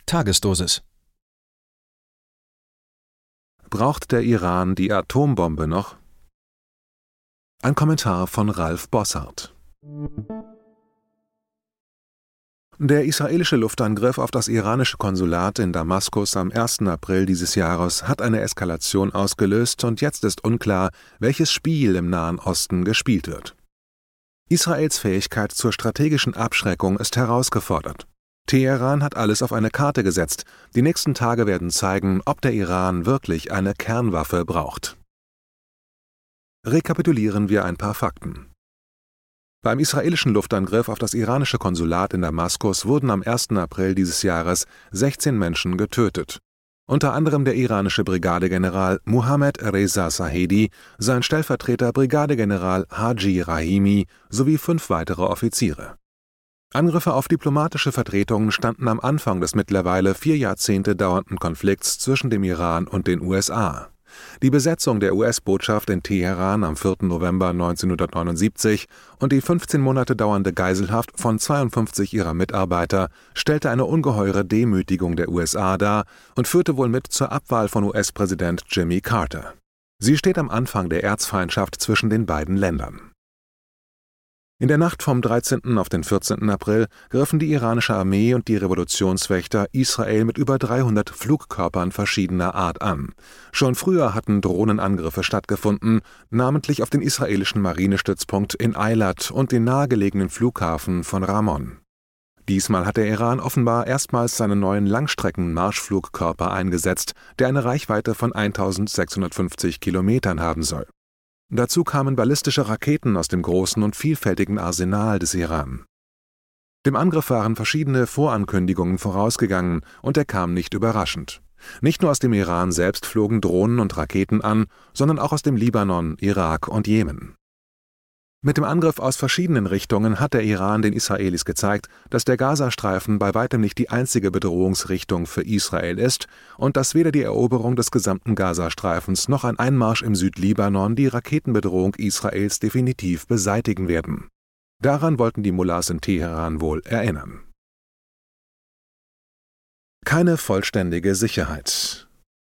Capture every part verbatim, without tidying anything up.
Tagesdosis. Braucht der Iran die Atombombe noch? Ein Kommentar von Ralf Bossart. Der israelische Luftangriff auf das iranische Konsulat in Damaskus am ersten April dieses Jahres hat eine Eskalation ausgelöst und jetzt ist unklar, welches Spiel im Nahen Osten gespielt wird. Israels Fähigkeit zur strategischen Abschreckung ist herausgefordert. Teheran hat alles auf eine Karte gesetzt. Die nächsten Tage werden zeigen, ob der Iran wirklich eine Kernwaffe braucht. Rekapitulieren wir ein paar Fakten. Beim israelischen Luftangriff auf das iranische Konsulat in Damaskus wurden am ersten April dieses Jahres sechzehn Menschen getötet. Unter anderem der iranische Brigadegeneral Mohammad Reza Zahedi, sein Stellvertreter Brigadegeneral Haji Rahimi sowie fünf weitere Offiziere. Angriffe auf diplomatische Vertretungen standen am Anfang des mittlerweile vier Jahrzehnte dauernden Konflikts zwischen dem Iran und den U S A. Die Besetzung der U S-Botschaft in Teheran am vierten November neunzehnhundertneunundsiebzig und die fünfzehn Monate dauernde Geiselhaft von zweiundfünfzig ihrer Mitarbeiter stellte eine ungeheure Demütigung der U S A dar und führte wohl mit zur Abwahl von U S-Präsident Jimmy Carter. Sie steht am Anfang der Erzfeindschaft zwischen den beiden Ländern. In der Nacht vom dreizehnten auf den vierzehnten April griffen die iranische Armee und die Revolutionswächter Israel mit über dreihundert Flugkörpern verschiedener Art an. Schon früher hatten Drohnenangriffe stattgefunden, namentlich auf den israelischen Marinestützpunkt in Eilat und den nahegelegenen Flughafen von Ramon. Diesmal hat der Iran offenbar erstmals seinen neuen Langstrecken-Marschflugkörper eingesetzt, der eine Reichweite von eintausendsechshundertfünfzig Kilometern haben soll. Dazu kamen ballistische Raketen aus dem großen und vielfältigen Arsenal des Iran. Dem Angriff waren verschiedene Vorankündigungen vorausgegangen und er kam nicht überraschend. Nicht nur aus dem Iran selbst flogen Drohnen und Raketen an, sondern auch aus dem Libanon, Irak und Jemen. Mit dem Angriff aus verschiedenen Richtungen hat der Iran den Israelis gezeigt, dass der Gazastreifen bei weitem nicht die einzige Bedrohungsrichtung für Israel ist und dass weder die Eroberung des gesamten Gazastreifens noch ein Einmarsch im Südlibanon die Raketenbedrohung Israels definitiv beseitigen werden. Daran wollten die Mullahs in Teheran wohl erinnern. Keine vollständige Sicherheit.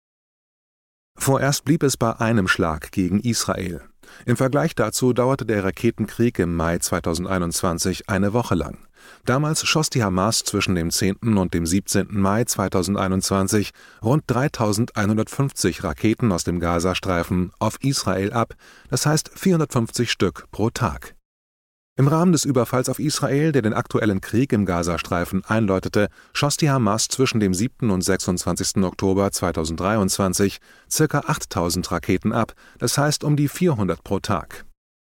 Vorerst blieb es bei einem Schlag gegen Israel. Im Vergleich dazu dauerte der Raketenkrieg im Mai zweitausendeinundzwanzig eine Woche lang. Damals schoss die Hamas zwischen dem zehnten und dem siebzehnten Mai zweitausendeinundzwanzig rund dreitausendeinhundertfünfzig Raketen aus dem Gazastreifen auf Israel ab, das heißt vierhundertfünfzig Stück pro Tag. Im Rahmen des Überfalls auf Israel, der den aktuellen Krieg im Gazastreifen einläutete, schoss die Hamas zwischen dem siebten und sechsundzwanzigsten Oktober zweitausenddreiundzwanzig ca. achttausend Raketen ab, das heißt um die vierhundert pro Tag.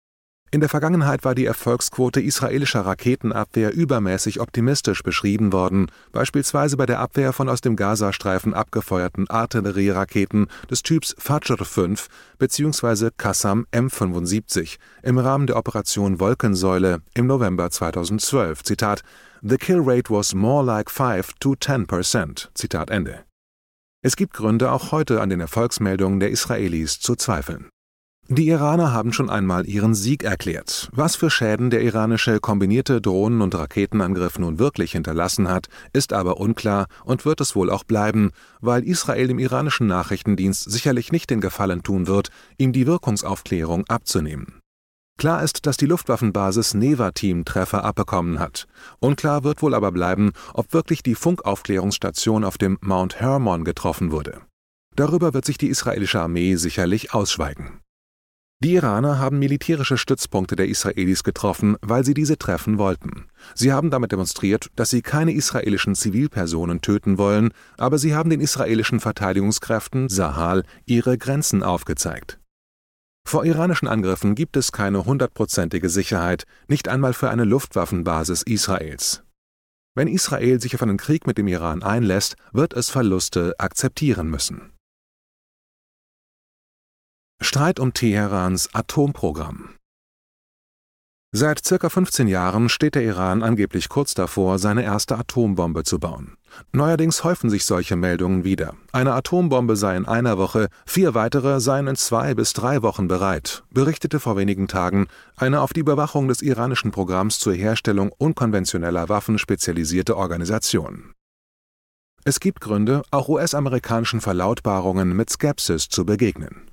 In der Vergangenheit war die Erfolgsquote israelischer Raketenabwehr übermäßig optimistisch beschrieben worden, beispielsweise bei der Abwehr von aus dem Gazastreifen abgefeuerten Artillerieraketen des Typs Fajr fünf bzw. Qassam M fünfundsiebzig im Rahmen der Operation Wolkensäule im November zweitausendzwölf. Zitat: „The kill rate was more like five to ten percent." Zitat Ende. Es gibt Gründe, auch heute an den Erfolgsmeldungen der Israelis zu zweifeln. Die Iraner haben schon einmal ihren Sieg erklärt. Was für Schäden der iranische kombinierte Drohnen- und Raketenangriff nun wirklich hinterlassen hat, ist aber unklar und wird es wohl auch bleiben, weil Israel dem iranischen Nachrichtendienst sicherlich nicht den Gefallen tun wird, ihm die Wirkungsaufklärung abzunehmen. Klar ist, dass die Luftwaffenbasis Nevatim Treffer abbekommen hat. Unklar wird wohl aber bleiben, ob wirklich die Funkaufklärungsstation auf dem Mount Hermon getroffen wurde. Darüber wird sich die israelische Armee sicherlich ausschweigen. Die Iraner haben militärische Stützpunkte der Israelis getroffen, weil sie diese treffen wollten. Sie haben damit demonstriert, dass sie keine israelischen Zivilpersonen töten wollen, aber sie haben den israelischen Verteidigungskräften, Sahal, ihre Grenzen aufgezeigt. Vor iranischen Angriffen gibt es keine hundertprozentige Sicherheit, nicht einmal für eine Luftwaffenbasis Israels. Wenn Israel sich auf einen Krieg mit dem Iran einlässt, wird es Verluste akzeptieren müssen. Streit um Teherans Atomprogramm. Seit circa fünfzehn Jahren steht der Iran angeblich kurz davor, seine erste Atombombe zu bauen. Neuerdings häufen sich solche Meldungen wieder. Eine Atombombe sei in einer Woche, vier weitere seien in zwei bis drei Wochen bereit, berichtete vor wenigen Tagen eine auf die Überwachung des iranischen Programms zur Herstellung unkonventioneller Waffen spezialisierte Organisation. Es gibt Gründe, auch U S-amerikanischen Verlautbarungen mit Skepsis zu begegnen.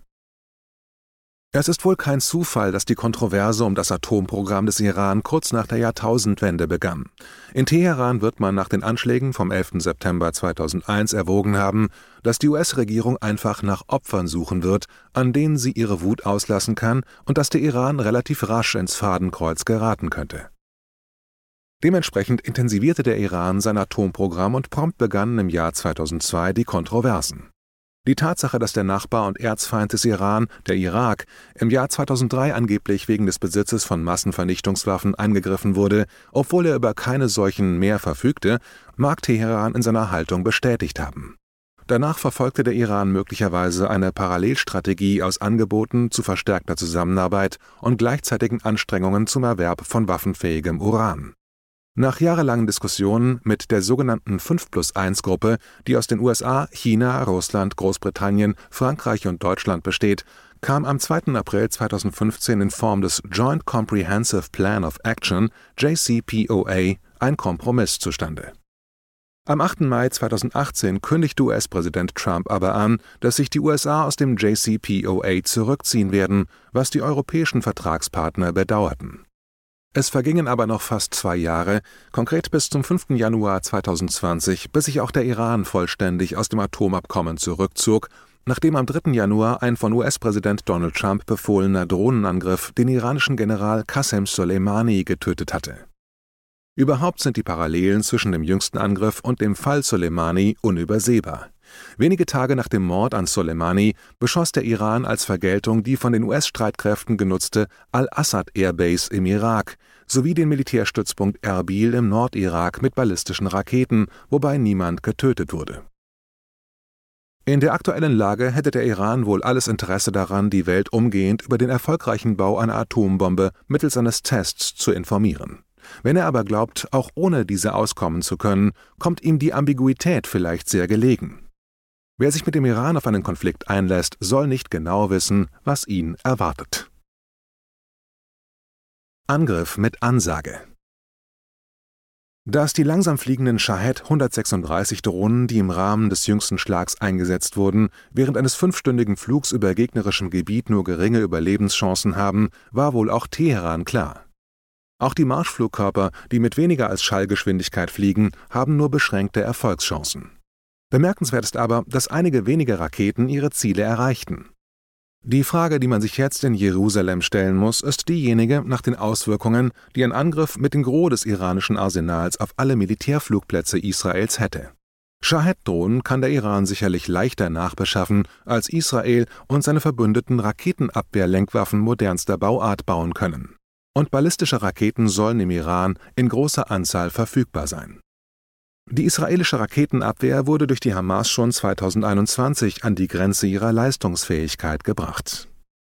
Es ist wohl kein Zufall, dass die Kontroverse um das Atomprogramm des Iran kurz nach der Jahrtausendwende begann. In Teheran wird man nach den Anschlägen vom elften September zweitausendeins erwogen haben, dass die U S-Regierung einfach nach Opfern suchen wird, an denen sie ihre Wut auslassen kann, und dass der Iran relativ rasch ins Fadenkreuz geraten könnte. Dementsprechend intensivierte der Iran sein Atomprogramm und prompt begannen im Jahr zweitausendzwei die Kontroversen. Die Tatsache, dass der Nachbar und Erzfeind des Iran, der Irak, im Jahr zweitausenddrei angeblich wegen des Besitzes von Massenvernichtungswaffen angegriffen wurde, obwohl er über keine solchen mehr verfügte, mag Teheran in seiner Haltung bestätigt haben. Danach verfolgte der Iran möglicherweise eine Parallelstrategie aus Angeboten zu verstärkter Zusammenarbeit und gleichzeitigen Anstrengungen zum Erwerb von waffenfähigem Uran. Nach jahrelangen Diskussionen mit der sogenannten fünf plus eins Gruppe, die aus den U S A, China, Russland, Großbritannien, Frankreich und Deutschland besteht, kam am zweiten April zweitausendfünfzehn in Form des Joint Comprehensive Plan of Action, J C P O A, ein Kompromiss zustande. Am achten Mai zweitausendachtzehn kündigte U S-Präsident Trump aber an, dass sich die U S A aus dem J C P O A zurückziehen werden, was die europäischen Vertragspartner bedauerten. Es vergingen aber noch fast zwei Jahre, konkret bis zum fünften Januar zweitausendzwanzig, bis sich auch der Iran vollständig aus dem Atomabkommen zurückzog, nachdem am dritten Januar ein von U S-Präsident Donald Trump befohlener Drohnenangriff den iranischen General Qasem Soleimani getötet hatte. Überhaupt sind die Parallelen zwischen dem jüngsten Angriff und dem Fall Soleimani unübersehbar. Wenige Tage nach dem Mord an Soleimani beschoss der Iran als Vergeltung die von den U S-Streitkräften genutzte Al-Assad Airbase im Irak sowie den Militärstützpunkt Erbil im Nordirak mit ballistischen Raketen, wobei niemand getötet wurde. In der aktuellen Lage hätte der Iran wohl alles Interesse daran, die Welt umgehend über den erfolgreichen Bau einer Atombombe mittels eines Tests zu informieren. Wenn er aber glaubt, auch ohne diese auskommen zu können, kommt ihm die Ambiguität vielleicht sehr gelegen. Wer sich mit dem Iran auf einen Konflikt einlässt, soll nicht genau wissen, was ihn erwartet. Angriff mit Ansage. Dass die langsam fliegenden Shahed hundertsechsunddreißig Drohnen, die im Rahmen des jüngsten Schlags eingesetzt wurden, während eines fünfstündigen Flugs über gegnerischem Gebiet nur geringe Überlebenschancen haben, war wohl auch Teheran klar. Auch die Marschflugkörper, die mit weniger als Schallgeschwindigkeit fliegen, haben nur beschränkte Erfolgschancen. Bemerkenswert ist aber, dass einige wenige Raketen ihre Ziele erreichten. Die Frage, die man sich jetzt in Jerusalem stellen muss, ist diejenige nach den Auswirkungen, die ein Angriff mit dem Gros des iranischen Arsenals auf alle Militärflugplätze Israels hätte. Shahed-Drohnen kann der Iran sicherlich leichter nachbeschaffen, als Israel und seine Verbündeten Raketenabwehrlenkwaffen modernster Bauart bauen können. Und ballistische Raketen sollen im Iran in großer Anzahl verfügbar sein. Die israelische Raketenabwehr wurde durch die Hamas schon zweitausendeinundzwanzig an die Grenze ihrer Leistungsfähigkeit gebracht.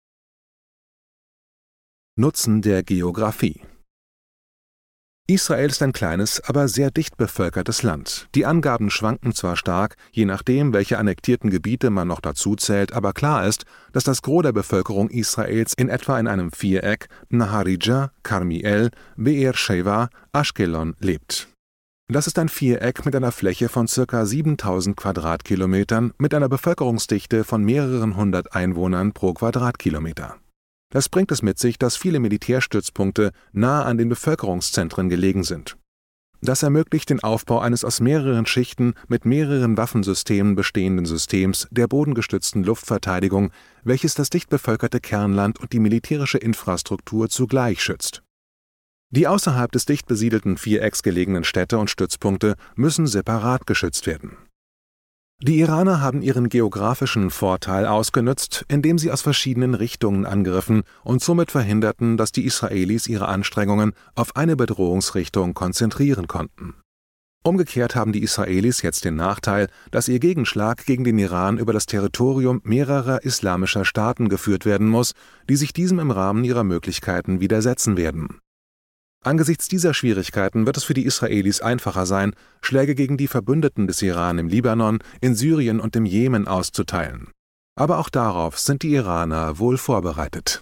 Nutzen der Geographie. Israel ist ein kleines, aber sehr dicht bevölkertes Land. Die Angaben schwanken zwar stark, je nachdem, welche annektierten Gebiete man noch dazu zählt, aber klar ist, dass das Gros der Bevölkerung Israels in etwa in einem Viereck Naharija, Karmiel, Be'er Sheva, Ashkelon lebt. Das ist ein Viereck mit einer Fläche von ca. siebentausend Quadratkilometern mit einer Bevölkerungsdichte von mehreren hundert Einwohnern pro Quadratkilometer. Das bringt es mit sich, dass viele Militärstützpunkte nahe an den Bevölkerungszentren gelegen sind. Das ermöglicht den Aufbau eines aus mehreren Schichten mit mehreren Waffensystemen bestehenden Systems der bodengestützten Luftverteidigung, welches das dicht bevölkerte Kernland und die militärische Infrastruktur zugleich schützt. Die außerhalb des dicht besiedelten Vierecks gelegenen Städte und Stützpunkte müssen separat geschützt werden. Die Iraner haben ihren geografischen Vorteil ausgenutzt, indem sie aus verschiedenen Richtungen angriffen und somit verhinderten, dass die Israelis ihre Anstrengungen auf eine Bedrohungsrichtung konzentrieren konnten. Umgekehrt haben die Israelis jetzt den Nachteil, dass ihr Gegenschlag gegen den Iran über das Territorium mehrerer islamischer Staaten geführt werden muss, die sich diesem im Rahmen ihrer Möglichkeiten widersetzen werden. Angesichts dieser Schwierigkeiten wird es für die Israelis einfacher sein, Schläge gegen die Verbündeten des Iran im Libanon, in Syrien und im Jemen auszuteilen. Aber auch darauf sind die Iraner wohl vorbereitet.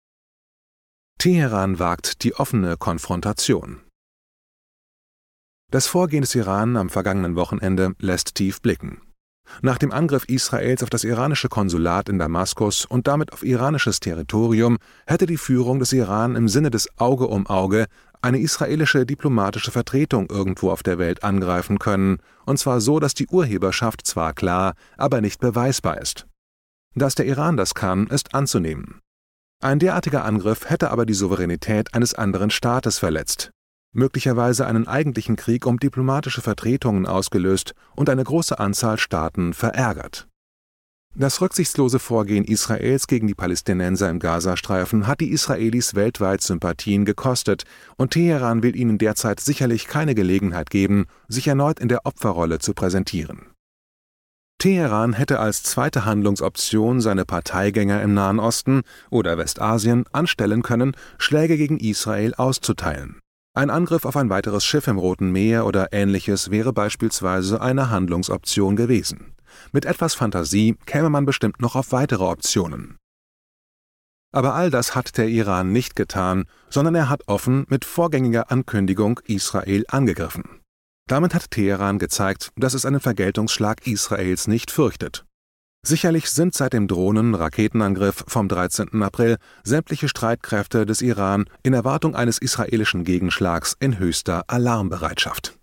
Teheran wagt die offene Konfrontation. Das Vorgehen des Iran am vergangenen Wochenende lässt tief blicken. Nach dem Angriff Israels auf das iranische Konsulat in Damaskus und damit auf iranisches Territorium hätte die Führung des Iran im Sinne des Auge um Auge eine israelische diplomatische Vertretung irgendwo auf der Welt angreifen können, und zwar so, dass die Urheberschaft zwar klar, aber nicht beweisbar ist. Dass der Iran das kann, ist anzunehmen. Ein derartiger Angriff hätte aber die Souveränität eines anderen Staates verletzt, möglicherweise einen eigentlichen Krieg um diplomatische Vertretungen ausgelöst und eine große Anzahl Staaten verärgert. Das rücksichtslose Vorgehen Israels gegen die Palästinenser im Gazastreifen hat die Israelis weltweit Sympathien gekostet, und Teheran will ihnen derzeit sicherlich keine Gelegenheit geben, sich erneut in der Opferrolle zu präsentieren. Teheran hätte als zweite Handlungsoption seine Parteigänger im Nahen Osten oder Westasien anstellen können, Schläge gegen Israel auszuteilen. Ein Angriff auf ein weiteres Schiff im Roten Meer oder Ähnliches wäre beispielsweise eine Handlungsoption gewesen. Mit etwas Fantasie käme man bestimmt noch auf weitere Optionen. Aber all das hat der Iran nicht getan, sondern er hat offen mit vorgängiger Ankündigung Israel angegriffen. Damit hat Teheran gezeigt, dass es einen Vergeltungsschlag Israels nicht fürchtet. Sicherlich sind seit dem Drohnen-Raketenangriff vom dreizehnten April sämtliche Streitkräfte des Iran in Erwartung eines israelischen Gegenschlags in höchster Alarmbereitschaft.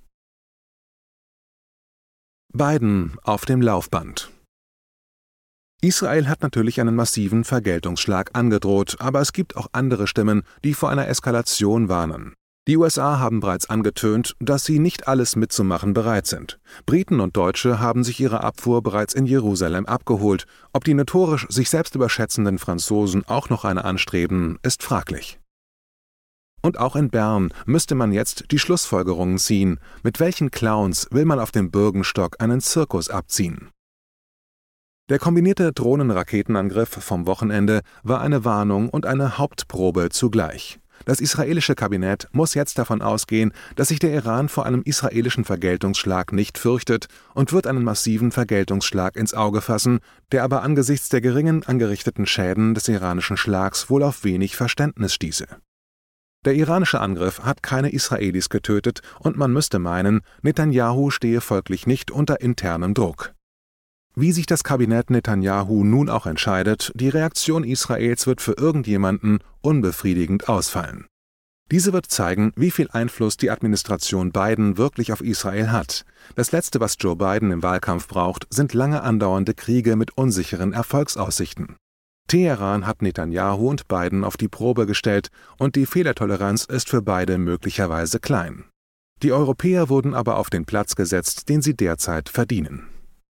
Biden auf dem Laufband. Israel hat natürlich einen massiven Vergeltungsschlag angedroht, aber es gibt auch andere Stimmen, die vor einer Eskalation warnen. Die U S A haben bereits angetönt, dass sie nicht alles mitzumachen bereit sind. Briten und Deutsche haben sich ihre Abfuhr bereits in Jerusalem abgeholt. Ob die notorisch sich selbst überschätzenden Franzosen auch noch eine anstreben, ist fraglich. Und auch in Bern müsste man jetzt die Schlussfolgerungen ziehen. Mit welchen Clowns will man auf dem Bürgenstock einen Zirkus abziehen? Der kombinierte Drohnen-Raketenangriff vom Wochenende war eine Warnung und eine Hauptprobe zugleich. Das israelische Kabinett muss jetzt davon ausgehen, dass sich der Iran vor einem israelischen Vergeltungsschlag nicht fürchtet und wird einen massiven Vergeltungsschlag ins Auge fassen, der aber angesichts der geringen angerichteten Schäden des iranischen Schlags wohl auf wenig Verständnis stieße. Der iranische Angriff hat keine Israelis getötet und man müsste meinen, Netanjahu stehe folglich nicht unter internem Druck. Wie sich das Kabinett Netanjahu nun auch entscheidet, die Reaktion Israels wird für irgendjemanden unbefriedigend ausfallen. Diese wird zeigen, wie viel Einfluss die Administration Biden wirklich auf Israel hat. Das Letzte, was Joe Biden im Wahlkampf braucht, sind lange andauernde Kriege mit unsicheren Erfolgsaussichten. Teheran hat Netanjahu und Biden auf die Probe gestellt und die Fehlertoleranz ist für beide möglicherweise klein. Die Europäer wurden aber auf den Platz gesetzt, den sie derzeit verdienen.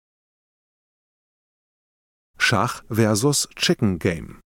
Schach versus Chicken Game.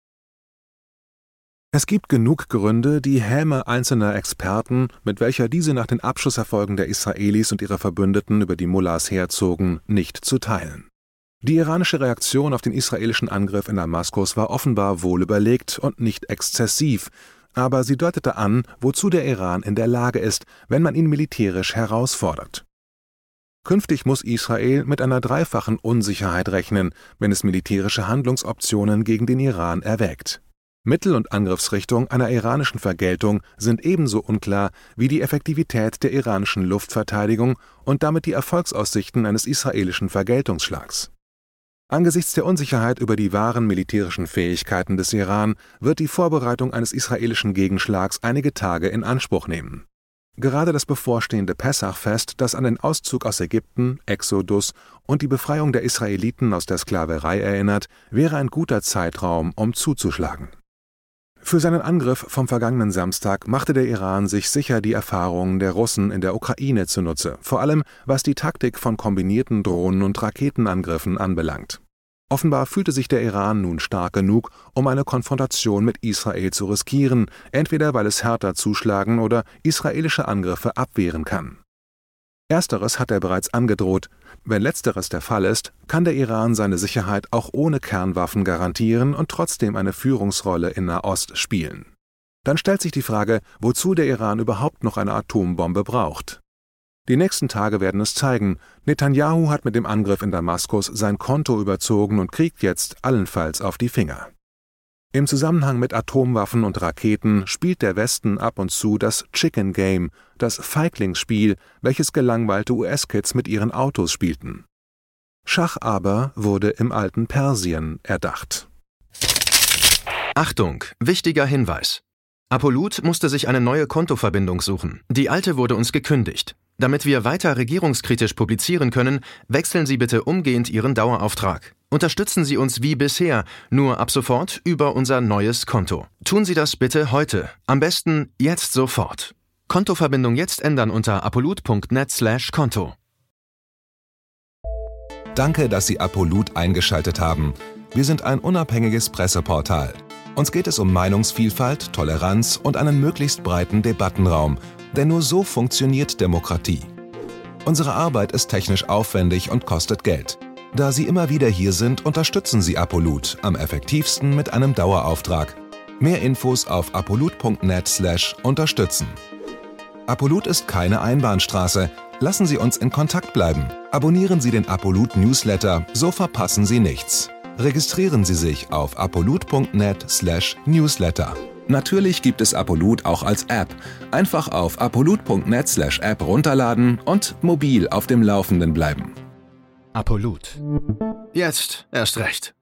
Es gibt genug Gründe, die Häme einzelner Experten, mit welcher diese nach den Abschusserfolgen der Israelis und ihrer Verbündeten über die Mullahs herzogen, nicht zu teilen. Die iranische Reaktion auf den israelischen Angriff in Damaskus war offenbar wohlüberlegt und nicht exzessiv, aber sie deutete an, wozu der Iran in der Lage ist, wenn man ihn militärisch herausfordert. Künftig muss Israel mit einer dreifachen Unsicherheit rechnen, wenn es militärische Handlungsoptionen gegen den Iran erwägt. Mittel und Angriffsrichtung einer iranischen Vergeltung sind ebenso unklar wie die Effektivität der iranischen Luftverteidigung und damit die Erfolgsaussichten eines israelischen Vergeltungsschlags. Angesichts der Unsicherheit über die wahren militärischen Fähigkeiten des Iran wird die Vorbereitung eines israelischen Gegenschlags einige Tage in Anspruch nehmen. Gerade das bevorstehende Pessachfest, das an den Auszug aus Ägypten, Exodus und die Befreiung der Israeliten aus der Sklaverei erinnert, wäre ein guter Zeitraum, um zuzuschlagen. Für seinen Angriff vom vergangenen Samstag machte der Iran sich sicher die Erfahrungen der Russen in der Ukraine zunutze, vor allem was die Taktik von kombinierten Drohnen- und Raketenangriffen anbelangt. Offenbar fühlte sich der Iran nun stark genug, um eine Konfrontation mit Israel zu riskieren, entweder weil es härter zuschlagen oder israelische Angriffe abwehren kann. Ersteres hat er bereits angedroht. Wenn letzteres der Fall ist, kann der Iran seine Sicherheit auch ohne Kernwaffen garantieren und trotzdem eine Führungsrolle in Nahost spielen. Dann stellt sich die Frage, wozu der Iran überhaupt noch eine Atombombe braucht. Die nächsten Tage werden es zeigen. Netanjahu hat mit dem Angriff in Damaskus sein Konto überzogen und kriegt jetzt allenfalls auf die Finger. Im Zusammenhang mit Atomwaffen und Raketen spielt der Westen ab und zu das Chicken Game, das Feiglingsspiel, welches gelangweilte U S-Kids mit ihren Autos spielten. Schach aber wurde im alten Persien erdacht. Achtung, wichtiger Hinweis. Apolut musste sich eine neue Kontoverbindung suchen. Die alte wurde uns gekündigt. Damit wir weiter regierungskritisch publizieren können, wechseln Sie bitte umgehend Ihren Dauerauftrag. Unterstützen Sie uns wie bisher, nur ab sofort über unser neues Konto. Tun Sie das bitte heute. Am besten jetzt sofort. Kontoverbindung jetzt ändern unter apolut punkt net slash konto. Danke, dass Sie Apolut eingeschaltet haben. Wir sind ein unabhängiges Presseportal. Uns geht es um Meinungsvielfalt, Toleranz und einen möglichst breiten Debattenraum, denn nur so funktioniert Demokratie. Unsere Arbeit ist technisch aufwendig und kostet Geld. Da Sie immer wieder hier sind, unterstützen Sie Apolut am effektivsten mit einem Dauerauftrag. Mehr Infos auf apolut punkt net slash unterstützen. Apolut ist keine Einbahnstraße. Lassen Sie uns in Kontakt bleiben. Abonnieren Sie den Apolut Newsletter, so verpassen Sie nichts. Registrieren Sie sich auf apolut punkt net slash newsletter. Natürlich gibt es Apolut auch als App. Einfach auf apolut punkt net slash app runterladen und mobil auf dem Laufenden bleiben. Apolut. Jetzt erst recht.